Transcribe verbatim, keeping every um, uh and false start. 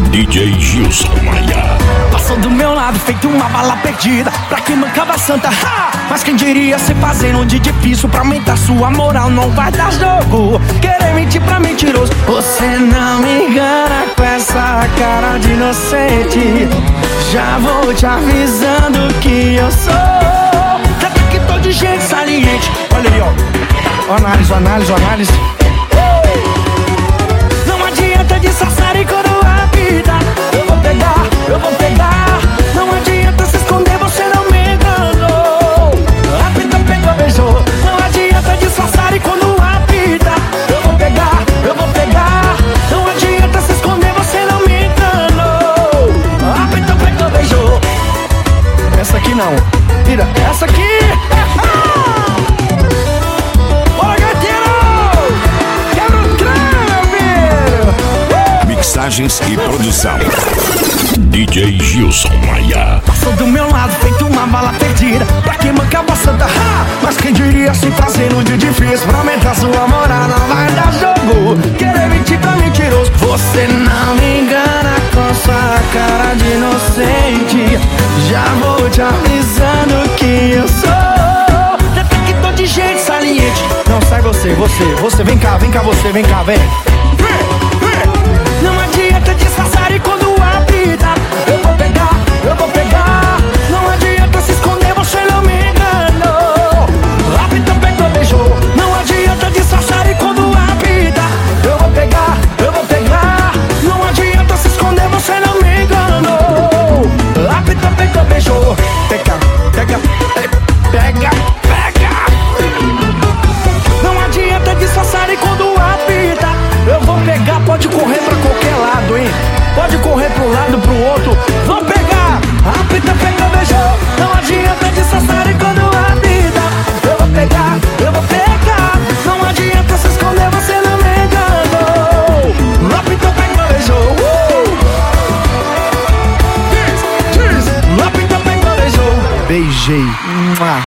D J Gilson Maia. Passou do meu lado feito uma bala perdida, pra quem mancava santa, ha! Mas quem diria ser fazendo de difícil pra aumentar sua moral, não vai dar jogo. Querer mentir pra mentiroso, você não me engana com essa cara de inocente. Já vou te avisando que eu sou, já que tô de gente saliente. Olha aí, ó, ó análise, ó análise, ó análise. Não adianta disfarçar e coroar a vida. Eu vou pegar, eu vou pegar. Não adianta se esconder, você não me enganou. A vida pegou, beijou. Não adianta disfarçar e coroar a vida. Eu vou pegar, eu vou pegar. Não adianta se esconder, você não me enganou. A vida pegou, beijou. Essa aqui não, vira, essa aqui. Mixagens e produção D J Gilson Maia. Passou do meu lado feito uma bala perdida, pra quem mancava santa, ha! Mas quem diria se fazendo de difícil pra aumentar sua moral, não vai dar jogo. Querer mentir pra mentiroso, você não me engana com sua cara de inocente. Já vou te avisando que eu sou, já tá que tô de gente saliente. Não sai você, você, você, vem cá, vem cá você, vem cá, vem. Não adianta disfarçar e quando a vida, eu vou pegar, eu vou pegar. Não adianta se esconder, você não me enganou. A vida pegou, beijou. Não adianta disfarçar e quando a vida, eu vou pegar, eu vou pegar. Não adianta se esconder, você não me enganou. A vida pegou, beijou. Pega, pega, pega, pega. Não adianta disfarçar e quando a vida, eu vou pegar, pode correr pra qualquer lado, hein? Pode correr pro lado, pro outro. Vou pegar, a pita pegou, beijou. Não adianta disfarçar e quando a vida, eu vou pegar, eu vou pegar. Não adianta se esconder, você não me enganou. A pita pegou, beijou. Uh! Diz, diz. A pita pegou, beijou. Beijei.